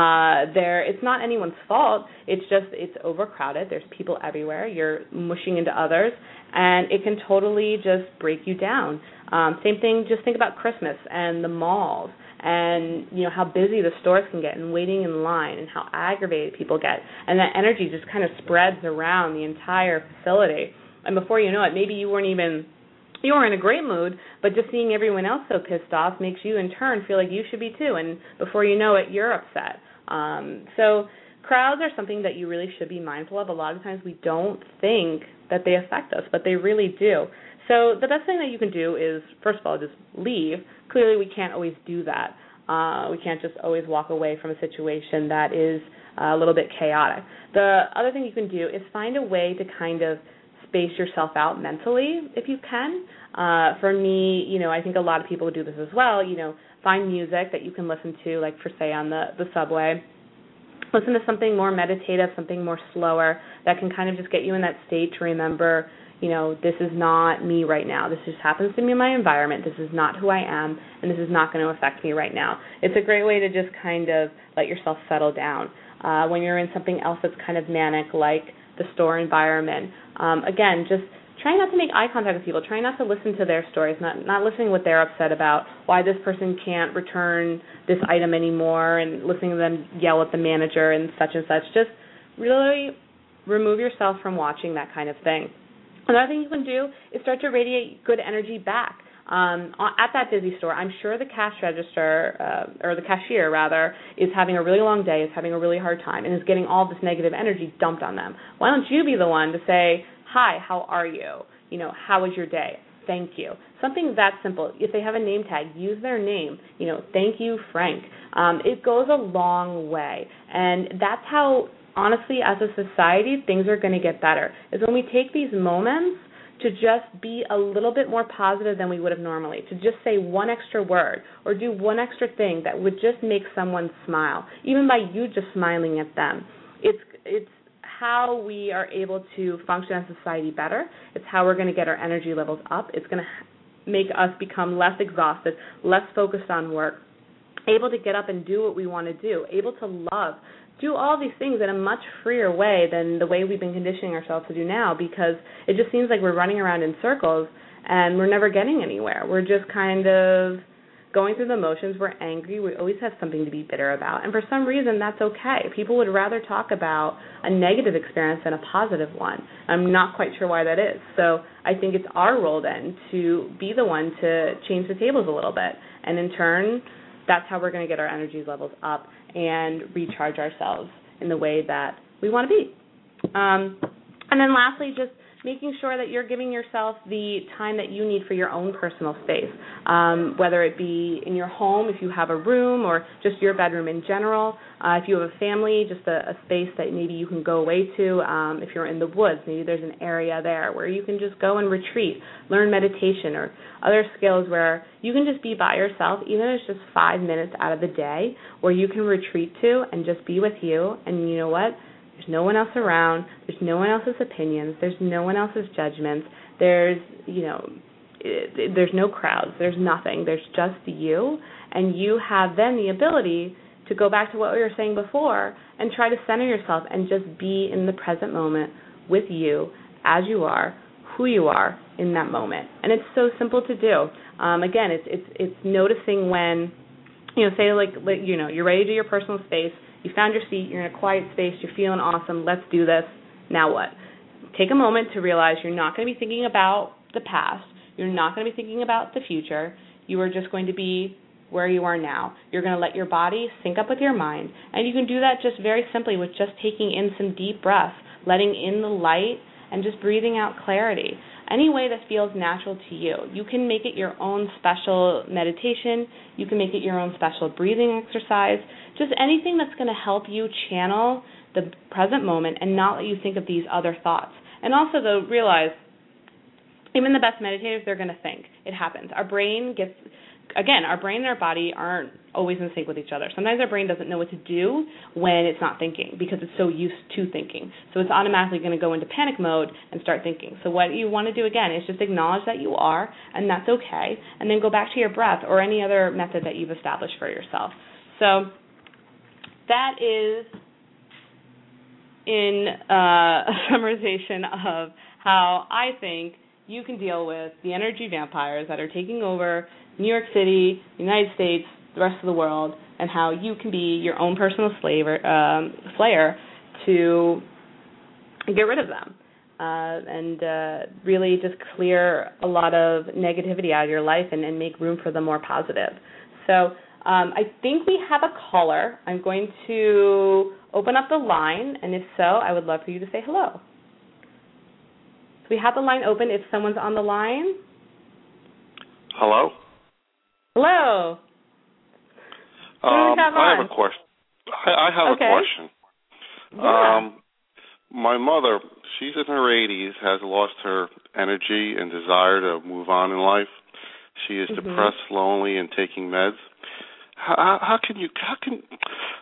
It's not anyone's fault. It's overcrowded. There's people everywhere. You're mushing into others, and it can totally just break you down. Same thing, just think about Christmas and the malls, and how busy the stores can get, and waiting in line, and how aggravated people get, and that energy just kind of spreads around the entire facility. And before you know it, maybe you were in a great mood, but just seeing everyone else so pissed off makes you in turn feel like you should be too, and before you know it, you're upset. So crowds are something that you really should be mindful of. A lot of times we don't think that they affect us, but they really do. So the best thing that you can do is, first of all, just leave. Clearly we can't always do that. We can't just always walk away from a situation that is a little bit chaotic. The other thing you can do is find a way to kind of space yourself out mentally if you can. For me, I think a lot of people would do this as well. Find music that you can listen to, like for, say, on the subway. Listen to something more meditative, something more slower that can kind of just get you in that state to remember, this is not me right now. This just happens to be my environment. This is not who I am, and this is not going to affect me right now. It's a great way to just kind of let yourself settle down. When you're in something else that's kind of manic, like the store environment, again, just try not to make eye contact with people. Try not to listen to their stories, not listening to what they're upset about, why this person can't return this item anymore, and listening to them yell at the manager and such. Just really remove yourself from watching that kind of thing. Another thing you can do is start to radiate good energy back. At that busy store, I'm sure the cash register, or the cashier rather, is having a really long day, is having a really hard time, and is getting all this negative energy dumped on them. Why don't you be the one to say, hi, how are you? How was your day? Thank you. Something that simple. If they have a name tag, use their name. Thank you, Frank. It goes a long way. And that's how, honestly, as a society, things are going to get better, is when we take these moments to just be a little bit more positive than we would have normally, to just say one extra word or do one extra thing that would just make someone smile, even by you just smiling at them. It's how we are able to function as a society better. It's how we're going to get our energy levels up. It's going to make us become less exhausted, less focused on work, able to get up and do what we want to do, able to love, do all these things in a much freer way than the way we've been conditioning ourselves to do now, because it just seems like we're running around in circles and we're never getting anywhere. We're just kind of going through the motions. We're angry. We always have something to be bitter about. And for some reason, that's okay. People would rather talk about a negative experience than a positive one. I'm not quite sure why that is. So I think it's our role then to be the one to change the tables a little bit. And in turn, that's how we're going to get our energy levels up and recharge ourselves in the way that we want to be. And then lastly, just making sure that you're giving yourself the time that you need for your own personal space, whether it be in your home, if you have a room, or just your bedroom in general. If you have a family, just a space that maybe you can go away to. If you're in the woods, maybe there's an area there where you can just go and retreat, learn meditation or other skills where you can just be by yourself, even if it's just 5 minutes out of the day, where you can retreat to and just be with you. And you know what? There's no one else around. There's no one else's opinions. There's no one else's judgments. There's no crowds. There's nothing. There's just you. And you have then the ability to go back to what we were saying before and try to center yourself and just be in the present moment with you as you are, who you are in that moment. And it's so simple to do. Again, it's noticing when, say like you're ready to do your personal space. You found your seat, you're in a quiet space, you're feeling awesome, let's do this, now what? Take a moment to realize you're not going to be thinking about the past, you're not going to be thinking about the future, you are just going to be where you are now. You're going to let your body sync up with your mind, and you can do that just very simply with just taking in some deep breaths, letting in the light, and just breathing out clarity. Any way that feels natural to you. You can make it your own special meditation. You can make it your own special breathing exercise. Just anything that's going to help you channel the present moment and not let you think of these other thoughts. And also, though, realize even the best meditators, they're going to think. It happens. Our brain and our body aren't always in sync with each other. Sometimes our brain doesn't know what to do when it's not thinking because it's so used to thinking. So it's automatically going to go into panic mode and start thinking. So what you want to do, again, is just acknowledge that you are, and that's okay, and then go back to your breath or any other method that you've established for yourself. So that is in a summarization of how I think you can deal with the energy vampires that are taking over New York City, the United States, the rest of the world, and how you can be your own personal slayer to get rid of them and really just clear a lot of negativity out of your life and make room for the more positive. So I think we have a caller. I'm going to open up the line, and if so, I would love for you to say hello. So we have the line open if someone's on the line. Hello? Hello. I have a question. I have a question. Yeah. My mother, she's in her 80s, has lost her energy and desire to move on in life. She is depressed, lonely, and taking meds. How can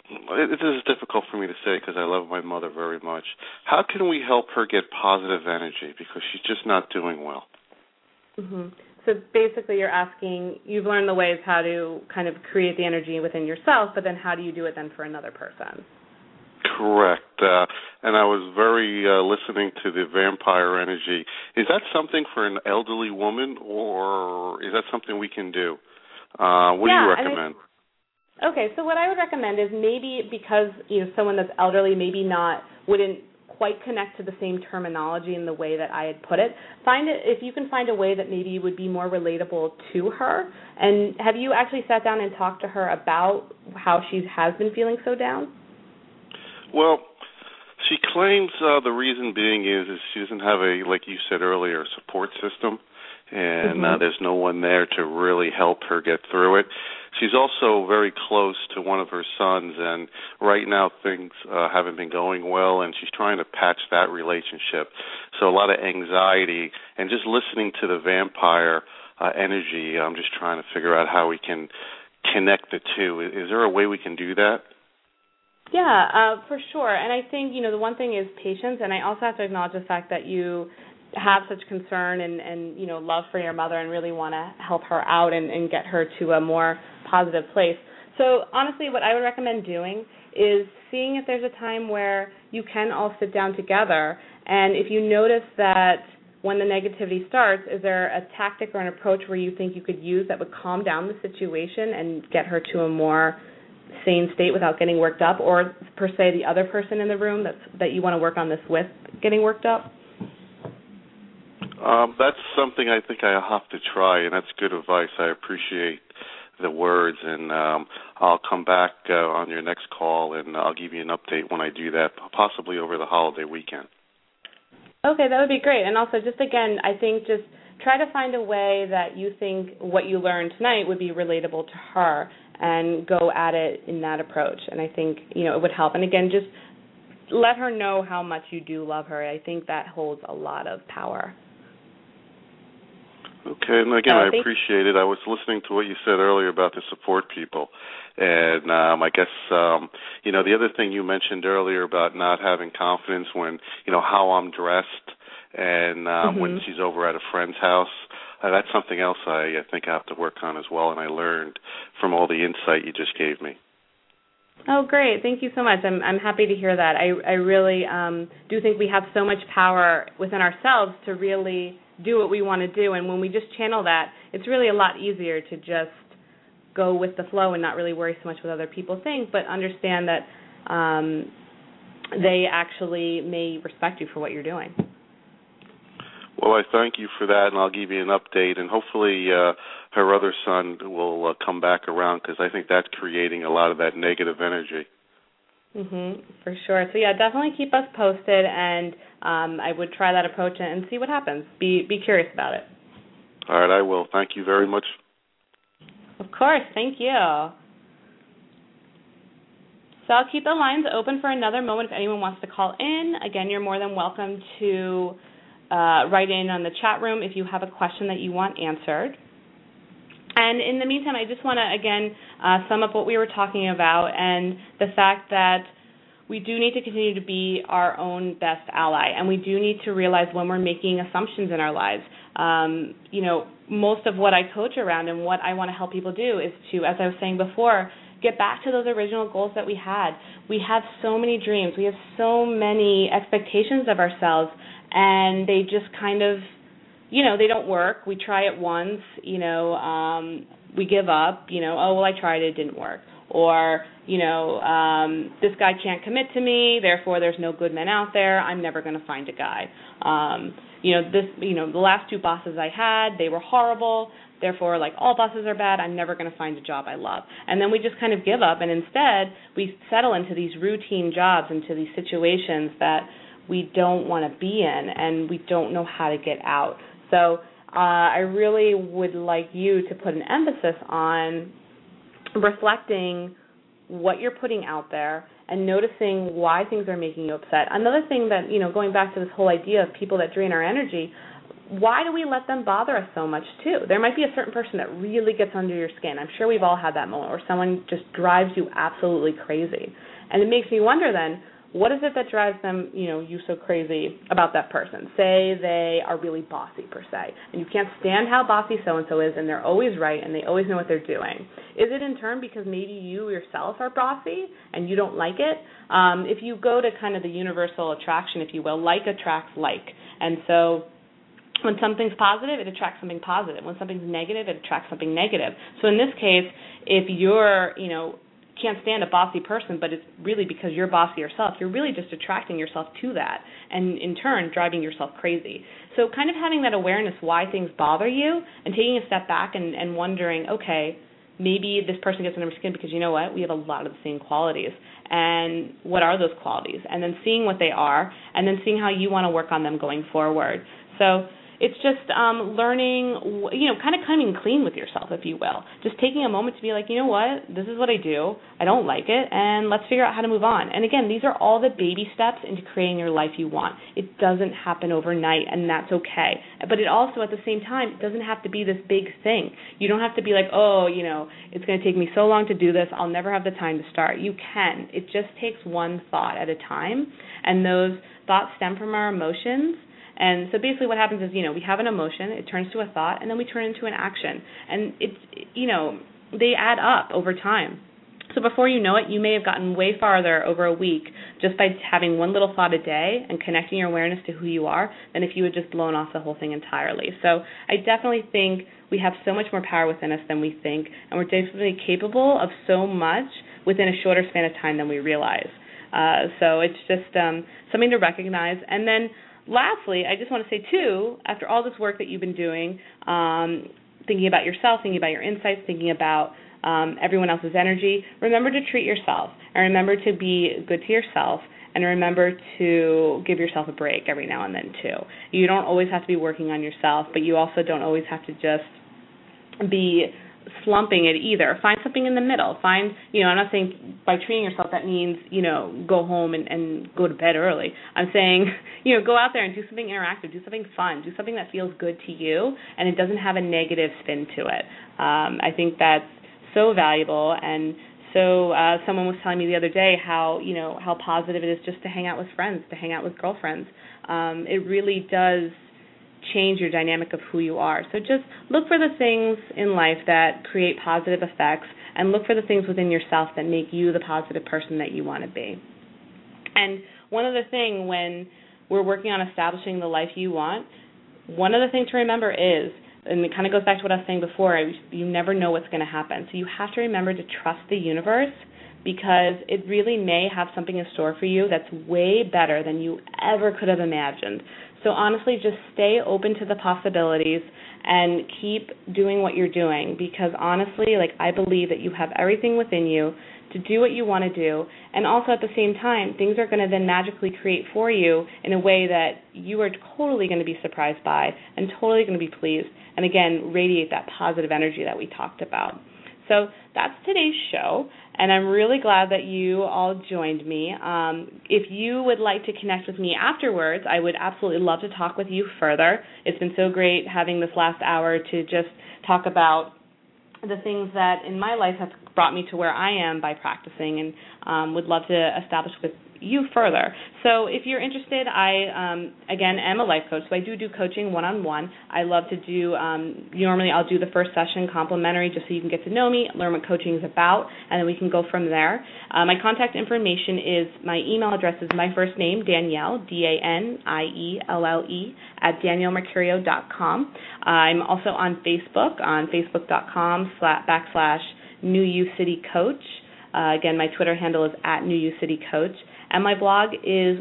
This is difficult for me to say because I love my mother very much. How can we help her get positive energy because she's just not doing well? Mm-hmm. So basically you're asking, you've learned the ways how to kind of create the energy within yourself, but then how do you do it then for another person? Correct. And I was very listening to the vampire energy. Is that something for an elderly woman, or is that something we can do? What do you recommend? Okay, so what I would recommend is maybe because someone that's elderly maybe wouldn't quite connect to the same terminology in the way that I had put it. If you can find a way that maybe would be more relatable to her. And have you actually sat down and talked to her about how she has been feeling so down? Well, she claims the reason being is she doesn't have like you said earlier, support system, and there's no one there to really help her get through it. She's also very close to one of her sons, and right now things haven't been going well, and she's trying to patch that relationship. So a lot of anxiety, and just listening to the vampire energy, I'm just trying to figure out how we can connect the two. Is there a way we can do that? Yeah, for sure. And I think, the one thing is patience, and I also have to acknowledge the fact that you have such concern and love for your mother and really want to help her out and get her to a more positive place. So honestly, what I would recommend doing is seeing if there's a time where you can all sit down together, and if you notice that when the negativity starts, is there a tactic or an approach where you think you could use that would calm down the situation and get her to a more sane state without getting worked up, or per se the other person in the room that you want to work on this with getting worked up? That's something I think I'll have to try, and that's good advice. I appreciate the words, and I'll come back on your next call, and I'll give you an update when I do that, possibly over the holiday weekend. Okay, that would be great. And also, just again, I think just try to find a way that you think what you learned tonight would be relatable to her, and go at it in that approach. And I think, it would help. And again, just let her know how much you do love her. I think that holds a lot of power. Okay, and again, I appreciate it. I was listening to what you said earlier about the support people, and I guess, the other thing you mentioned earlier about not having confidence when, how I'm dressed, and when she's over at a friend's house, that's something else I think I have to work on as well, and I learned from all the insight you just gave me. Oh, great. Thank you so much. I'm happy to hear that. I really do think we have so much power within ourselves to really do what we want to do, and when we just channel that, it's really a lot easier to just go with the flow and not really worry so much what other people think, but understand that they actually may respect you for what you're doing. Well, I thank you for that, and I'll give you an update, and hopefully her other son will come back around, because I think that's creating a lot of that negative energy. For sure. So, yeah, definitely keep us posted, and I would try that approach and see what happens. Be curious about it. All right, I will. Thank you very much. Of course. Thank you. So I'll keep the lines open for another moment if anyone wants to call in. Again, you're more than welcome to write in on the chat room if you have a question that you want answered. And in the meantime, I just want to, again, sum up what we were talking about and the fact that we do need to continue to be our own best ally, and we do need to realize when we're making assumptions in our lives. Most of what I coach around and what I want to help people do is to, as I was saying before, get back to those original goals that we had. We have so many dreams. We have so many expectations of ourselves, and they just kind of, they don't work. We try it once, we give up, I tried it, didn't work. Or, this guy can't commit to me, therefore there's no good men out there, I'm never going to find a guy. The last two bosses I had, they were horrible, therefore, all bosses are bad, I'm never going to find a job I love. And then we just kind of give up, and instead we settle into these routine jobs, into these situations that we don't want to be in, and we don't know how to get out. So I really would like you to put an emphasis on reflecting what you're putting out there and noticing why things are making you upset. Another thing that, going back to this whole idea of people that drain our energy, why do we let them bother us so much too? There might be a certain person that really gets under your skin. I'm sure we've all had that moment where someone just drives you absolutely crazy. And it makes me wonder then, what is it that drives them, you so crazy about that person? Say they are really bossy per se, and you can't stand how bossy so-and-so is, and they're always right, and they always know what they're doing. Is it in turn because maybe you yourself are bossy and you don't like it? If you go to kind of the universal attraction, if you will, like attracts like. And so when something's positive, it attracts something positive. When something's negative, it attracts something negative. So in this case, if you're, can't stand a bossy person, but it's really because you're bossy yourself, you're really just attracting yourself to that and in turn driving yourself crazy. So kind of having that awareness why things bother you and taking a step back and wondering, okay, maybe this person gets under my skin because you know what, we have a lot of the same qualities. And what are those qualities? And then seeing what they are and then seeing how you want to work on them going forward. So it's just learning, kind of coming clean with yourself, if you will. Just taking a moment to be like, you know what, this is what I do. I don't like it, and let's figure out how to move on. And again, these are all the baby steps into creating your life you want. It doesn't happen overnight, and that's okay. But it also, at the same time, it doesn't have to be this big thing. You don't have to be like, it's going to take me so long to do this, I'll never have the time to start. You can. It just takes one thought at a time, and those thoughts stem from our emotions. And so basically what happens is, we have an emotion, it turns to a thought, and then we turn into an action. And it's, they add up over time. So before you know it, you may have gotten way farther over a week just by having one little thought a day and connecting your awareness to who you are than if you had just blown off the whole thing entirely. So I definitely think we have so much more power within us than we think, and we're definitely capable of so much within a shorter span of time than we realize. So it's just something to recognize. And then lastly, I just want to say, too, after all this work that you've been doing, thinking about yourself, thinking about your insights, thinking about everyone else's energy, remember to treat yourself and remember to be good to yourself and remember to give yourself a break every now and then, too. You don't always have to be working on yourself, but you also don't always have to just be slumping it either. Find something in the middle. I'm not saying by treating yourself that means, go home and go to bed early. I'm saying, go out there and do something interactive, do something fun, do something that feels good to you and it doesn't have a negative spin to it. I think that's so valuable. And so someone was telling me the other day how positive it is just to hang out with friends, to hang out with girlfriends. It really does change your dynamic of who you are. So just look for the things in life that create positive effects and look for the things within yourself that make you the positive person that you want to be. And one other thing when we're working on establishing the life you want, one other thing to remember is, and it kind of goes back to what I was saying before, you never know what's going to happen. So you have to remember to trust the universe because it really may have something in store for you that's way better than you ever could have imagined. So honestly, just stay open to the possibilities and keep doing what you're doing because honestly, I believe that you have everything within you to do what you want to do, and also at the same time, things are going to then magically create for you in a way that you are totally going to be surprised by and totally going to be pleased, and again, radiate that positive energy that we talked about. So that's today's show, and I'm really glad that you all joined me. If you would like to connect with me afterwards, I would absolutely love to talk with you further. It's been so great having this last hour to just talk about the things that in my life have brought me to where I am by practicing, and would love to establish with you further. So if you're interested, I, again, am a life coach, so I do coaching one-on-one. I love to do, normally I'll do the first session complimentary just so you can get to know me, learn what coaching is about, and then we can go from there. My contact information is, my email address is my first name, Danielle, DANIELLE, at daniellemercurio.com. I'm also on Facebook.com/New You City Coach. Again, my Twitter handle is @NewYouCityCoach. And my blog is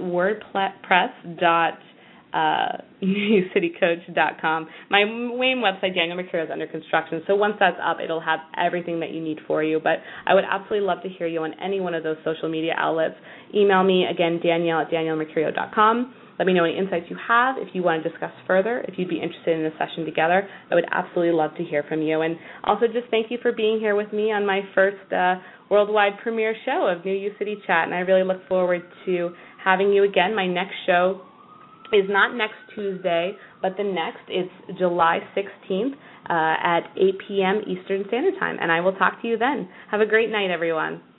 wordpress.newcitycoach.com. My main website, Danielle Mercurio, is under construction, so once that's up, it'll have everything that you need for you. But I would absolutely love to hear you on any one of those social media outlets. Email me, again, Danielle@daniellemercurio.com. Let me know any insights you have. If you want to discuss further, if you'd be interested in a session together, I would absolutely love to hear from you. And also just thank you for being here with me on my first worldwide premiere show of New You City Chat, and I really look forward to having you again. My next show is not next Tuesday, but the next. It's July 16th at 8 p.m. Eastern Standard Time, and I will talk to you then. Have a great night, everyone.